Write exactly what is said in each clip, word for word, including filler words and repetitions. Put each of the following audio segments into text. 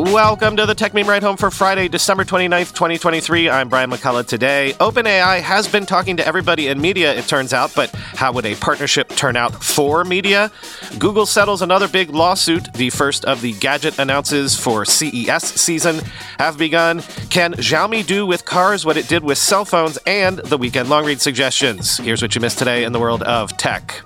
Welcome to the Tech Meme Ride Home for Friday, December twenty-ninth, twenty twenty-three. I'm Brian McCullough. Today, OpenAI has been talking to everybody in media, it turns out, but how would a partnership turn out for media? Google settles another big lawsuit. The first of the gadget announces for C E S season have begun. Can Xiaomi do with cars what it did with cell phones? And the weekend long read suggestions. Here's what you missed today in the world of tech.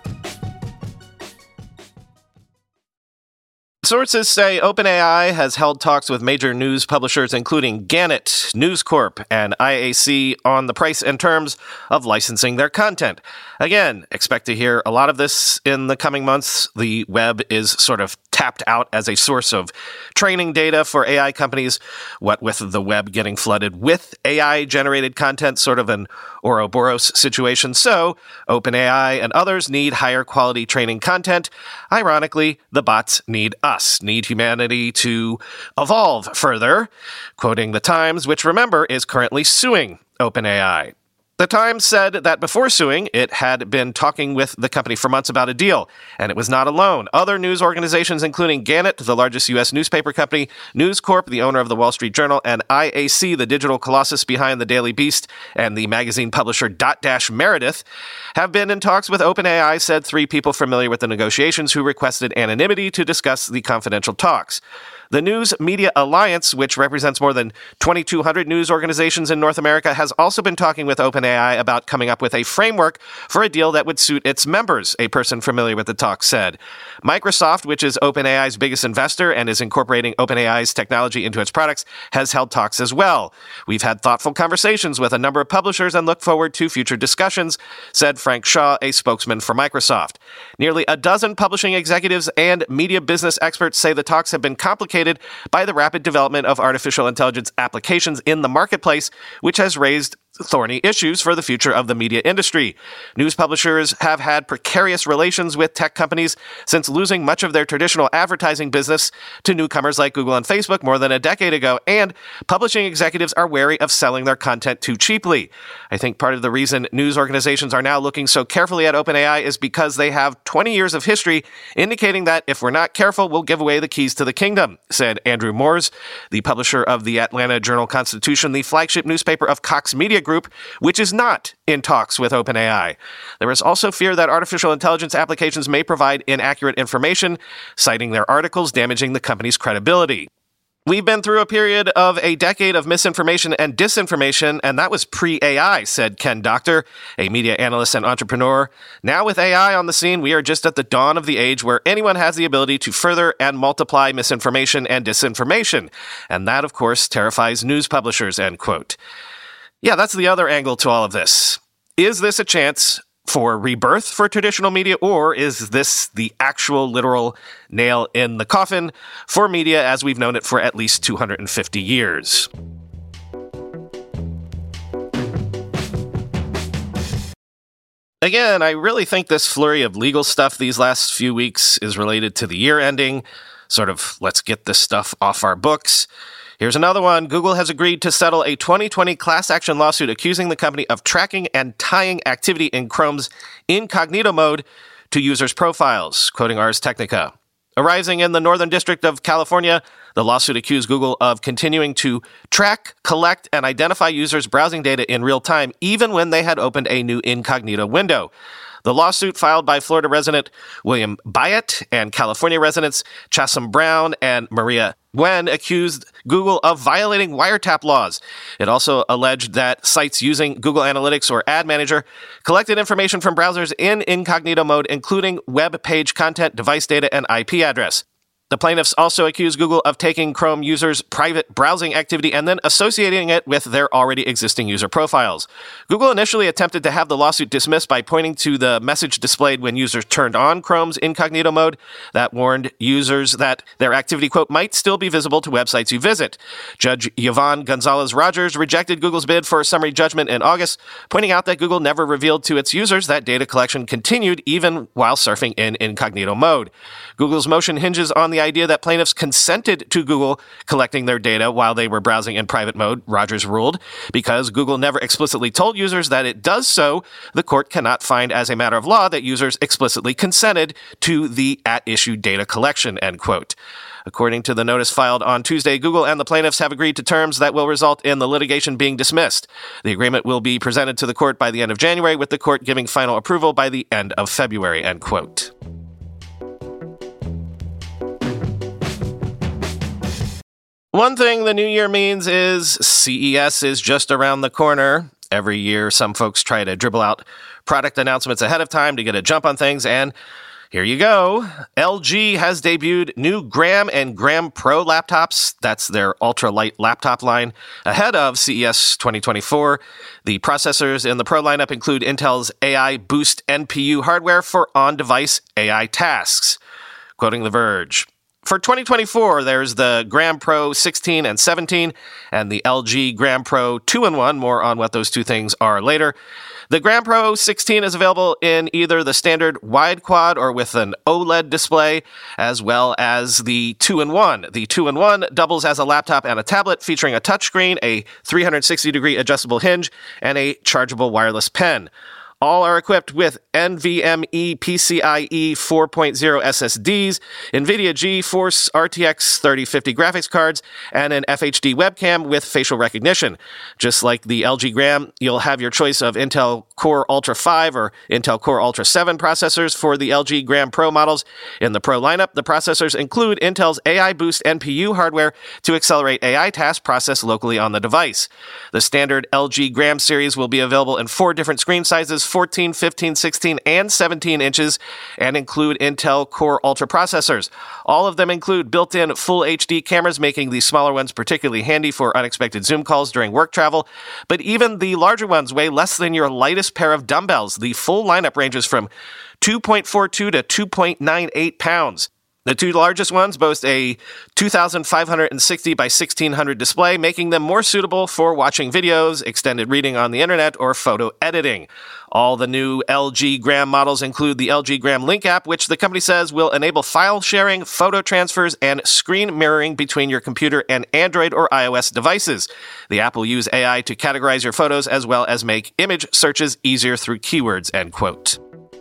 Sources say OpenAI has held talks with major news publishers, including Gannett, News Corp, and I A C, on the price and terms of licensing their content. Again, expect to hear a lot of this in the coming months. The web is sort of tapped out as a source of training data for A I companies, what with the web getting flooded with A I-generated content, sort of an Ouroboros situation. So OpenAI and others need higher quality training content. Ironically, the bots need us, need humanity to evolve further. Quoting The Times, which, remember, is currently suing OpenAI. The Times said that before suing, it had been talking with the company for months about a deal, and it was not alone. Other news organizations, including Gannett, the largest U S newspaper company, News Corp, the owner of the Wall Street Journal, and I A C, the digital colossus behind the Daily Beast and the magazine publisher Dotdash Meredith, have been in talks with OpenAI, said three people familiar with the negotiations who requested anonymity to discuss the confidential talks. The News Media Alliance, which represents more than twenty-two hundred news organizations in North America, has also been talking with OpenAI about coming up with a framework for a deal that would suit its members, a person familiar with the talk said. Microsoft, which is OpenAI's biggest investor and is incorporating OpenAI's technology into its products, has held talks as well. We've had thoughtful conversations with a number of publishers and look forward to future discussions, said Frank Shaw, a spokesman for Microsoft. Nearly a dozen publishing executives and media business experts say the talks have been complicated by the rapid development of artificial intelligence applications in the marketplace, which has raised thorny issues for the future of the media industry. News publishers have had precarious relations with tech companies since losing much of their traditional advertising business to newcomers like Google and Facebook more than a decade ago, and publishing executives are wary of selling their content too cheaply. I think part of the reason news organizations are now looking so carefully at OpenAI is because they have twenty years of history indicating that if we're not careful, we'll give away the keys to the kingdom, said Andrew Moores, the publisher of the Atlanta Journal-Constitution, the flagship newspaper of Cox Media Group, which is not in talks with OpenAI. There is also fear that artificial intelligence applications may provide inaccurate information, citing their articles damaging the company's credibility. We've been through a period of a decade of misinformation and disinformation, and that was pre-A I, said Ken Doctor, a media analyst and entrepreneur. Now with A I on the scene, we are just at the dawn of the age where anyone has the ability to further and multiply misinformation and disinformation. And that, of course, terrifies news publishers, end quote. Yeah, that's the other angle to all of this. Is this a chance for rebirth for traditional media, or is this the actual literal nail in the coffin for media as we've known it for at least two hundred fifty years? Again, I really think this flurry of legal stuff these last few weeks is related to the year ending. Sort of, let's get this stuff off our books. Here's another one. Google has agreed to settle a twenty twenty class action lawsuit accusing the company of tracking and tying activity in Chrome's incognito mode to users' profiles, quoting Ars Technica. Arising in the Northern District of California, the lawsuit accused Google of continuing to track, collect, and identify users' browsing data in real time, even when they had opened a new incognito window. The lawsuit, filed by Florida resident William Byatt and California residents Chasim Brown and Maria Nguyen, accused Google of violating wiretap laws. It also alleged that sites using Google Analytics or Ad Manager collected information from browsers in incognito mode, including web page content, device data, and I P address. The plaintiffs also accused Google of taking Chrome users' private browsing activity and then associating it with their already existing user profiles. Google initially attempted to have the lawsuit dismissed by pointing to the message displayed when users turned on Chrome's incognito mode that warned users that their activity, quote, might still be visible to websites you visit. Judge Yvonne Gonzalez-Rogers rejected Google's bid for a summary judgment in August, pointing out that Google never revealed to its users that data collection continued even while surfing in incognito mode. Google's motion hinges on the the idea that plaintiffs consented to Google collecting their data while they were browsing in private mode, Rogers ruled. Because Google never explicitly told users that it does so, the court cannot find as a matter of law that users explicitly consented to the at-issue data collection, end quote. According to the notice filed on Tuesday, Google and the plaintiffs have agreed to terms that will result in the litigation being dismissed. The agreement will be presented to the court by the end of January, with the court giving final approval by the end of February, end quote. One thing the new year means is C E S is just around the corner. Every year, some folks try to dribble out product announcements ahead of time to get a jump on things, and here you go. L G has debuted new Gram and Gram Pro laptops. That's their ultra-light laptop line ahead of C E S twenty twenty-four. The processors in the Pro lineup include Intel's A I Boost N P U hardware for on-device A I tasks. Quoting The Verge, for twenty twenty-four, there's the Gram Pro sixteen and seventeen and the L G Gram Pro two in one. More on what those two things are later. The Gram Pro sixteen is available in either the standard wide quad or with an OLED display, as well as the two in one. The two in one doubles as a laptop and a tablet, featuring a touchscreen, a three hundred sixty degree adjustable hinge, and a chargeable wireless pen. All are equipped with NVMe PCIe four point oh S S Ds, NVIDIA GeForce R T X thirty fifty graphics cards, and an F H D webcam with facial recognition. Just like the L G Gram, you'll have your choice of Intel Core Ultra five or Intel Core Ultra seven processors for the L G Gram Pro models. In the Pro lineup, the processors include Intel's A I Boost N P U hardware to accelerate A I tasks processed locally on the device. The standard L G Gram series will be available in four different screen sizes, fourteen, fifteen, sixteen, and seventeen inches, and include Intel Core Ultra processors. All of them include built-in Full H D cameras, making the smaller ones particularly handy for unexpected Zoom calls during work travel. But even the larger ones weigh less than your lightest pair of dumbbells. The full lineup ranges from two point four two to two point nine eight pounds. The two largest ones boast a two thousand five hundred sixty by sixteen hundred display, making them more suitable for watching videos, extended reading on the internet, or photo editing. All the new L G Gram models include the L G Gram Link app, which the company says will enable file sharing, photo transfers, and screen mirroring between your computer and Android or iOS devices. The app will use A I to categorize your photos as well as make image searches easier through keywords, end quote.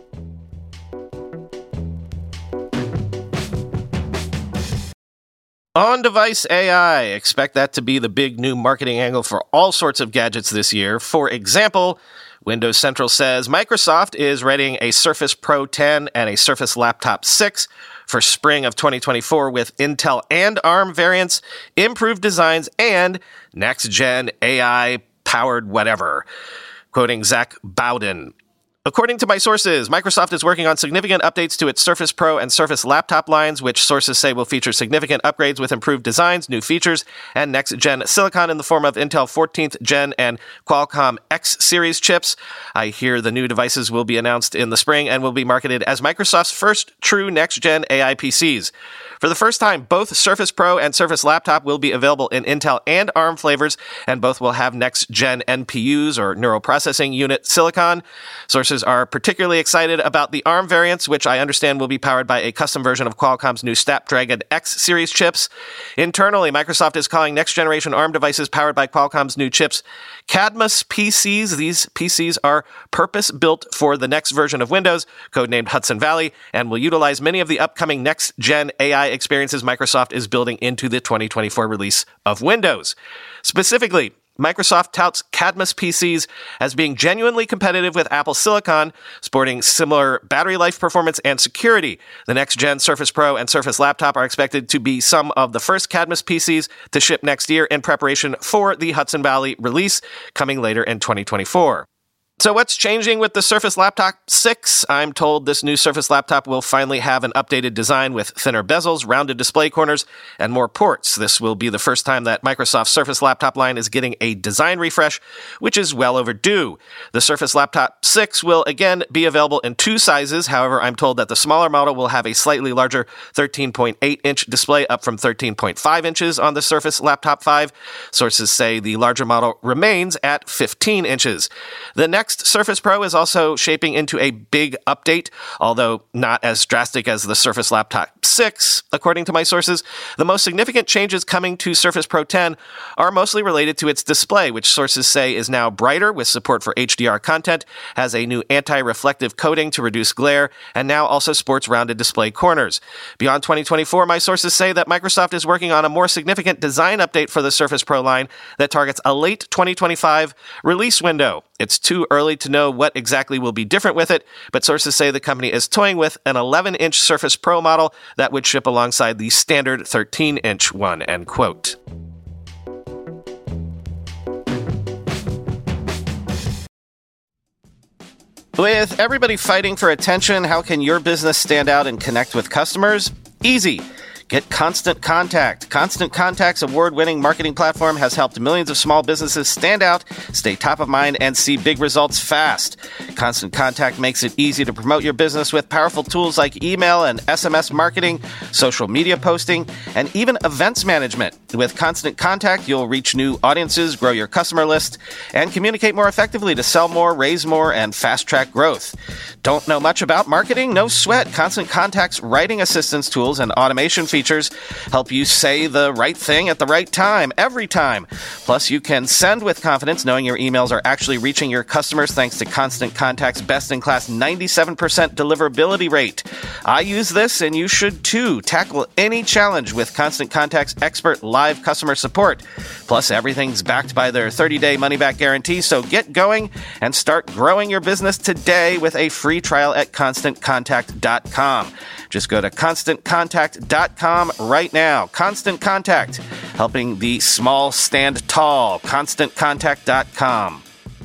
On-device A I. Expect that to be the big new marketing angle for all sorts of gadgets this year. For example, Windows Central says Microsoft is readying a Surface Pro ten and a Surface Laptop six for spring of twenty twenty-four with Intel and ARM variants, improved designs, and next-gen A I-powered whatever. Quoting Zach Bowden, according to my sources, Microsoft is working on significant updates to its Surface Pro and Surface Laptop lines, which sources say will feature significant upgrades with improved designs, new features, and next-gen silicon in the form of Intel fourteenth gen and Qualcomm X series chips. I hear the new devices will be announced in the spring and will be marketed as Microsoft's first true next-gen A I P Cs. For the first time, both Surface Pro and Surface Laptop will be available in Intel and ARM flavors, and both will have next-gen N P Us, or Neural Processing Unit silicon. Sources are particularly excited about the ARM variants, which I understand will be powered by a custom version of Qualcomm's new Snapdragon X series chips. Internally, Microsoft is calling next-generation ARM devices powered by Qualcomm's new chips Cadmus P Cs. These P Cs are purpose-built for the next version of Windows, codenamed Hudson Valley, and will utilize many of the upcoming next-gen A I experiences Microsoft is building into the twenty twenty-four release of Windows. Specifically, Microsoft touts Cadmus P Cs as being genuinely competitive with Apple Silicon, sporting similar battery life performance and security. The next-gen Surface Pro and Surface Laptop are expected to be some of the first Cadmus P Cs to ship next year in preparation for the Hudson Valley release coming later in twenty twenty-four. So what's changing with the Surface Laptop six? I'm told this new Surface Laptop will finally have an updated design with thinner bezels, rounded display corners, and more ports. This will be the first time that Microsoft's Surface Laptop line is getting a design refresh, which is well overdue. The Surface Laptop six will again be available in two sizes. However, I'm told that the smaller model will have a slightly larger thirteen point eight inch display, up from thirteen point five inches on the Surface Laptop five. Sources say the larger model remains at fifteen inches. The next next Surface Pro is also shaping into a big update, although not as drastic as the Surface Laptop six, according to my sources. The most significant changes coming to Surface Pro ten are mostly related to its display, which sources say is now brighter with support for H D R content, has a new anti-reflective coating to reduce glare, and now also sports rounded display corners. Beyond twenty twenty-four, my sources say that Microsoft is working on a more significant design update for the Surface Pro line that targets a late twenty twenty-five release window. It's too early to know what exactly will be different with it, but sources say the company is toying with an eleven-inch Surface Pro model that would ship alongside the standard thirteen-inch one, end quote. With everybody fighting for attention, how can your business stand out and connect with customers? Easy. Get Constant Contact. Constant Contact's award-winning marketing platform has helped millions of small businesses stand out, stay top of mind, and see big results fast. Constant Contact makes it easy to promote your business with powerful tools like email and S M S marketing, social media posting, and even events management. With Constant Contact, you'll reach new audiences, grow your customer list, and communicate more effectively to sell more, raise more, and fast-track growth. Don't know much about marketing? No sweat. Constant Contact's writing assistance tools and automation features help you say the right thing at the right time, every time. Plus, you can send with confidence knowing your emails are actually reaching your customers thanks to Constant Contact's best-in-class ninety-seven percent deliverability rate. I use this, and you should too. Tackle any challenge with Constant Contact's expert live customer support. Plus, everything's backed by their thirty-day money-back guarantee, so get going and start growing your business today with a free trial at constant contact dot com. Just go to constant contact dot com right now. Constant Contact, helping the small stand tall. constant contact dot com.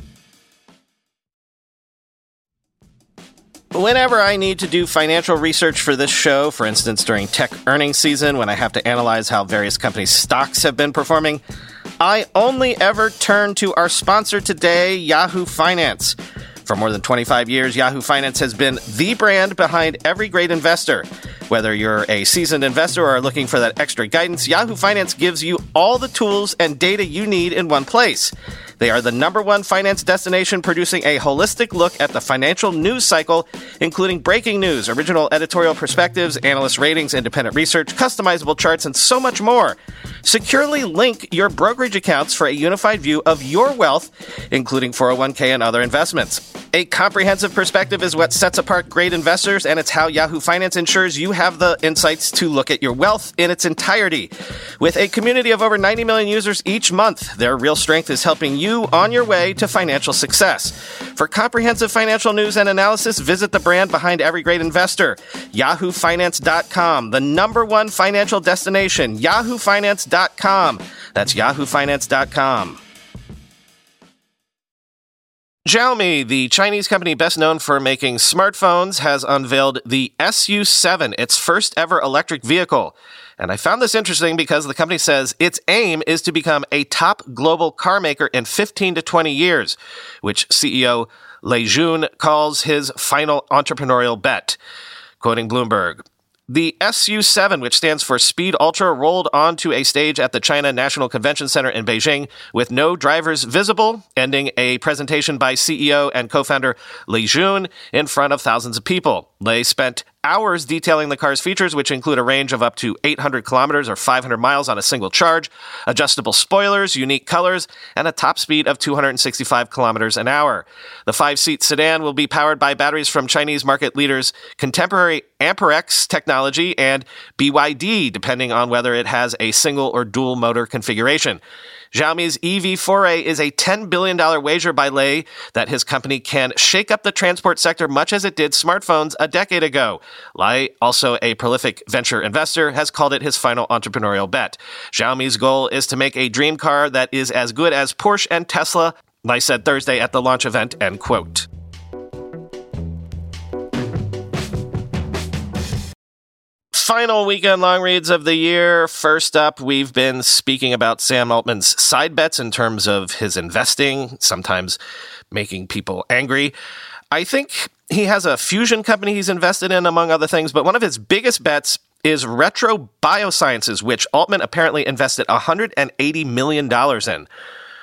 Whenever I need to do financial research for this show, for instance during tech earnings season when I have to analyze how various companies' stocks have been performing, I only ever turn to our sponsor today, Yahoo Finance. For more than twenty-five years, Yahoo Finance has been the brand behind every great investor. Whether you're a seasoned investor or are looking for that extra guidance, Yahoo Finance gives you all the tools and data you need in one place. They are the number one finance destination producing a holistic look at the financial news cycle, including breaking news, original editorial perspectives, analyst ratings, independent research, customizable charts, and so much more. Securely link your brokerage accounts for a unified view of your wealth, including four oh one k and other investments. A comprehensive perspective is what sets apart great investors, and it's how Yahoo Finance ensures you have the insights to look at your wealth in its entirety. With a community of over ninety million users each month, their real strength is helping you on your way to financial success. For comprehensive financial news and analysis, visit the brand behind every great investor, yahoo finance dot com, the number one financial destination, yahoo finance dot com. That's yahoo finance dot com. Xiaomi, the Chinese company best known for making smartphones, has unveiled the S U seven, its first ever electric vehicle. And I found this interesting because the company says its aim is to become a top global car maker in fifteen to twenty years, which C E O Lei Jun calls his final entrepreneurial bet. Quoting Bloomberg, the S U seven, which stands for Speed Ultra, rolled onto a stage at the China National Convention Center in Beijing with no drivers visible, ending a presentation by C E O and co-founder Lei Jun in front of thousands of people. Lei spent hours detailing the car's features, which include a range of up to eight hundred kilometers or five hundred miles on a single charge, adjustable spoilers, unique colors, and a top speed of two hundred sixty-five kilometers an hour. The five-seat sedan will be powered by batteries from Chinese market leaders contemporary Amperex technology and B Y D, depending on whether it has a single or dual motor configuration. Xiaomi's E V foray is a ten billion dollars wager by Lei that his company can shake up the transport sector much as it did smartphones a decade ago. Lei, also a prolific venture investor, has called it his final entrepreneurial bet. Xiaomi's goal is to make a dream car that is as good as Porsche and Tesla, Lei said Thursday at the launch event, end quote. Final weekend long reads of the year. First up, we've been speaking about Sam Altman's side bets in terms of his investing, sometimes making people angry. I think he has a fusion company he's invested in, among other things, but one of his biggest bets is Retro Biosciences, which Altman apparently invested one hundred eighty million dollars in.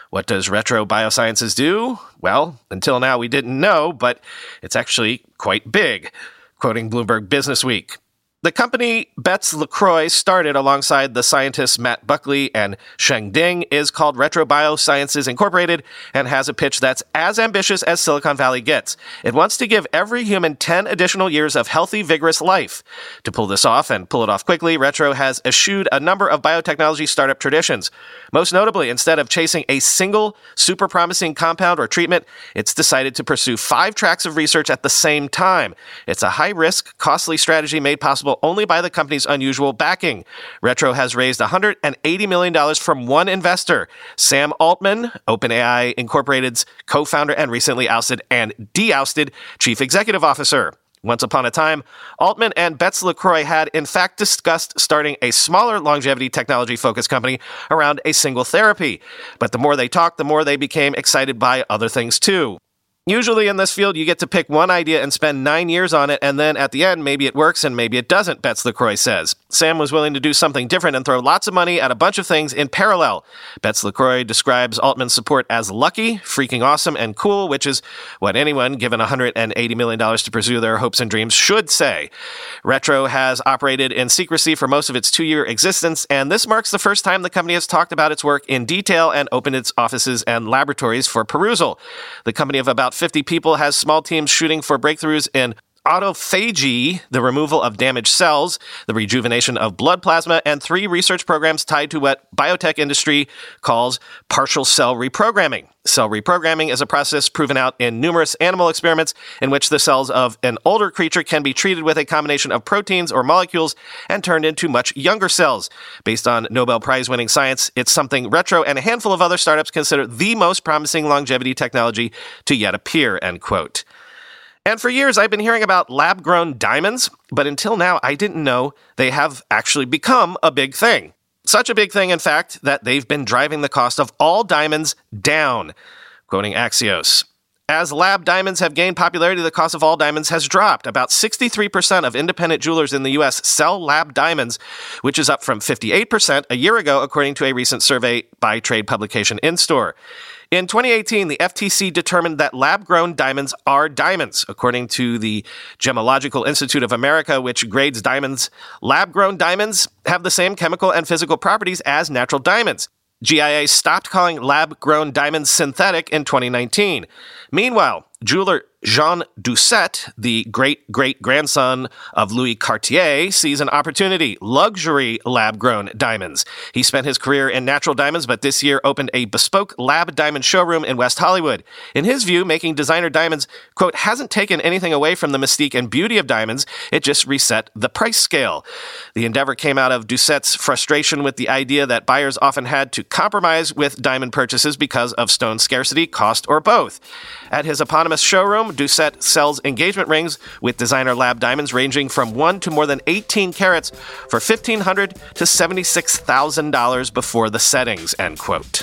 What does Retro Biosciences do? Well, until now we didn't know, but it's actually quite big. Quoting Bloomberg Businessweek. The company Betts LaCroix started alongside the scientists Matt Buckley and Sheng Ding is called Retro Biosciences Incorporated and has a pitch that's as ambitious as Silicon Valley gets. It wants to give every human ten additional years of healthy, vigorous life. To pull this off and pull it off quickly, Retro has eschewed a number of biotechnology startup traditions. Most notably, instead of chasing a single super promising compound or treatment, it's decided to pursue five tracks of research at the same time. It's a high-risk, costly strategy made possible only by the company's unusual backing. Retro has raised one hundred eighty million dollars from one investor, Sam Altman, OpenAI Incorporated's co-founder and recently ousted and de-ousted chief executive officer. Once upon a time, Altman and Betts LaCroix had in fact discussed starting a smaller longevity technology-focused company around a single therapy. But the more they talked, the more they became excited by other things too. Usually in this field, you get to pick one idea and spend nine years on it, and then at the end, maybe it works and maybe it doesn't, Betts LaCroix says. Sam was willing to do something different and throw lots of money at a bunch of things in parallel. Betts LaCroix describes Altman's support as lucky, freaking awesome, and cool, which is what anyone given one hundred eighty million dollars to pursue their hopes and dreams should say. Retro has operated in secrecy for most of its two-year existence, and this marks the first time the company has talked about its work in detail and opened its offices and laboratories for perusal. The company of about fifty people has small teams shooting for breakthroughs in autophagy, the removal of damaged cells, the rejuvenation of blood plasma, and three research programs tied to what biotech industry calls partial cell reprogramming. Cell reprogramming is a process proven out in numerous animal experiments in which the cells of an older creature can be treated with a combination of proteins or molecules and turned into much younger cells. Based on Nobel Prize-winning science, it's something Retro and a handful of other startups consider the most promising longevity technology to yet appear, end quote. And for years, I've been hearing about lab-grown diamonds, but until now, I didn't know they have actually become a big thing. Such a big thing, in fact, that they've been driving the cost of all diamonds down. Quoting Axios. As lab diamonds have gained popularity, the cost of all diamonds has dropped. About sixty-three percent of independent jewelers in the U S sell lab diamonds, which is up from fifty-eight percent a year ago, according to a recent survey by trade publication InStore. In twenty eighteen, the F T C determined that lab-grown diamonds are diamonds. According to the Gemological Institute of America, which grades diamonds, lab-grown diamonds have the same chemical and physical properties as natural diamonds. G I A stopped calling lab-grown diamonds synthetic in twenty nineteen. Meanwhile, jeweler Jean Doucet, the great-great-grandson of Louis Cartier, sees an opportunity: luxury lab-grown diamonds. He spent his career in natural diamonds, but this year opened a bespoke lab diamond showroom in West Hollywood. In his view, making designer diamonds, quote, hasn't taken anything away from the mystique and beauty of diamonds, it just reset the price scale. The endeavor came out of Doucet's frustration with the idea that buyers often had to compromise with diamond purchases because of stone scarcity, cost, or both. At his eponymous showroom, Doucet sells engagement rings with designer lab diamonds ranging from one to more than eighteen carats for fifteen hundred dollars to seventy-six thousand dollars before the settings, end quote.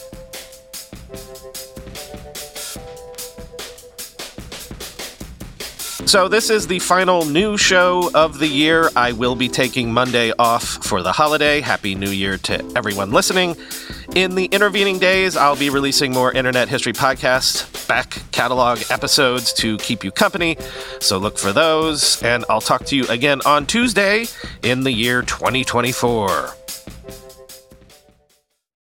So this is the final news show of the year. I will be taking Monday off for the holiday. Happy New Year to everyone listening. In the intervening days, I'll be releasing more Internet History Podcasts, back catalog episodes to keep you company. So look for those, and I'll talk to you again on Tuesday in the year twenty twenty-four.